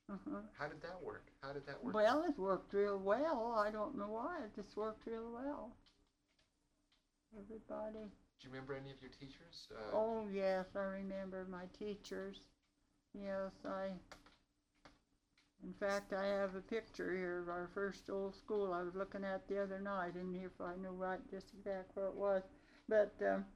Uh-huh. How did that work? How did that work out? Well, it worked real well. I don't know why. It just worked real well. Everybody. Do you remember any of your teachers? Oh, yes, I remember my teachers. Yes, in fact, I have a picture here of our first old school I was looking at the other night, and if I know right just exactly where it was. But,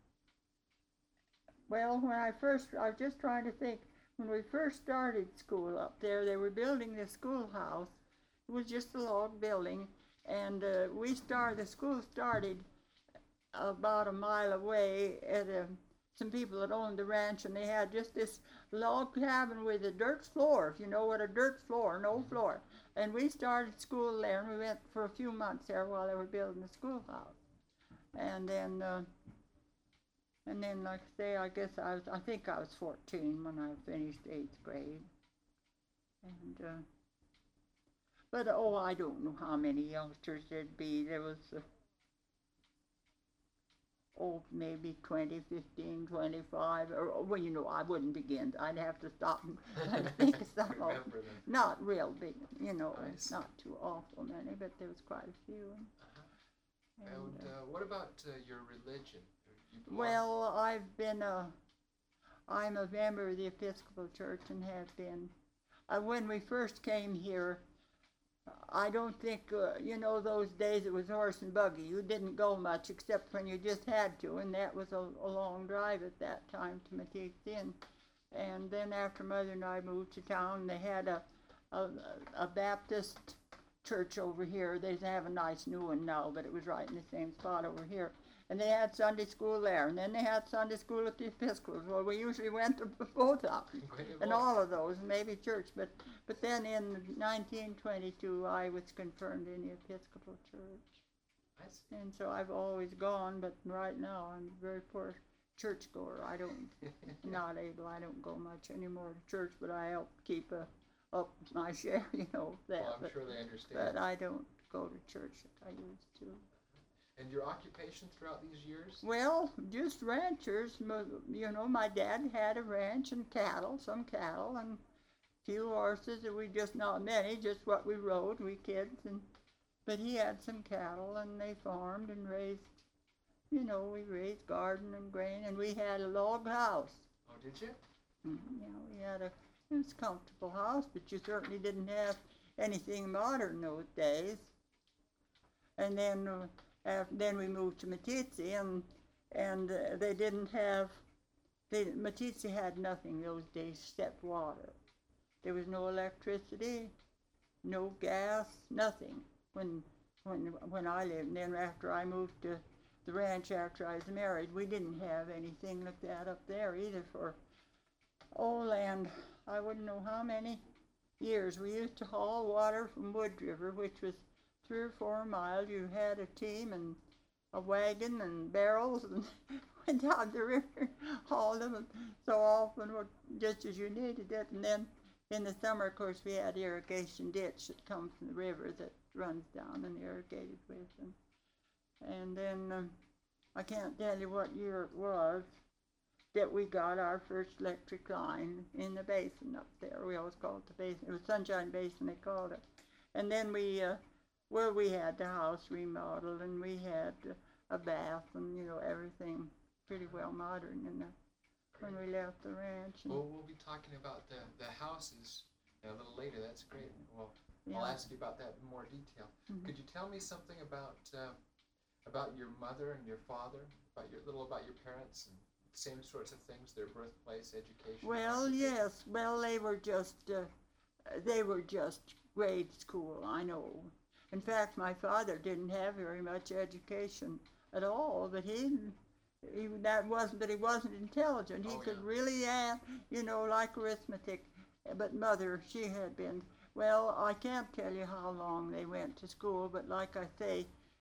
well, I was just trying to think, when we first started school up there, they were building the schoolhouse. It was just a log building, and the school started about a mile away at some people that owned the ranch, and they had just this log cabin with a dirt floor, if you know what a dirt floor, no floor. And we started school there, and we went for a few months there while they were building the schoolhouse. And then, like I say, I think I was 14 when I finished 8th grade. And, but oh, I don't know how many youngsters there'd be. There was maybe 20, 15, 25, or, well, I wouldn't begin. I'd have to stop and think of some of them. Not real big, not too awful many, but there was quite a few. Uh-huh. And what about your religion? Well, I'm a member of the Episcopal Church and have been. When we first came here, I don't think, those days it was horse and buggy. You didn't go much except when you just had to, and that was a long drive at that time to Meeteetse. And then after Mother and I moved to town, they had a Baptist church over here. They have a nice new one now, but it was right in the same spot over here. And they had Sunday school there, and then they had Sunday school at the Episcopal. Well, we usually went to both of them, and all of those, maybe church. But then in 1922, I was confirmed in the Episcopal Church. And so I've always gone, but right now I'm a very poor churchgoer. I don't go much anymore to church, but I help keep up my share, that. Well, I'm sure they understand. But I don't go to church like I used to. And your occupation throughout these years? Well, just ranchers. My dad had a ranch and some cattle, and few horses. We just not many, just what we rode, we kids. But he had some cattle, and they farmed and raised. We raised garden and grain, and we had a log house. Oh, did you? Yeah, we had it was a comfortable house, but you certainly didn't have anything modern those days. And then we moved to Meeteetse, and they didn't have. Meeteetse had nothing those days except water. There was no electricity, no gas, nothing. When I lived, and then after I moved to the ranch after I was married, we didn't have anything like that up there either for land. I wouldn't know how many years. We used to haul water from Wood River, which was 3 or 4 miles. You had a team and a wagon and barrels and went down the river, hauled them so often, just as you needed it. And then in the summer, of course, we had irrigation ditch that comes from the river that runs down and irrigated with. And then I can't tell you what year it was that we got our first electric line in the basin up there. We always called it the basin. It was Sunshine Basin, they called it. And then we had the house remodeled, and we had a bath and, everything pretty well modern when we left the ranch. Well, we'll be talking about the houses a little later. That's great. Well, yeah. I'll ask you about that in more detail. Mm-hmm. Could you tell me something about your mother and your father, about your parents, and same sorts of things, their birthplace, education? Well, yes. Well, they were just grade school, I know. In fact, my father didn't have very much education at all, but he wasn't intelligent. He could really add, like arithmetic. But Mother, she had been, well, I can't tell you how long they went to school, but like I say,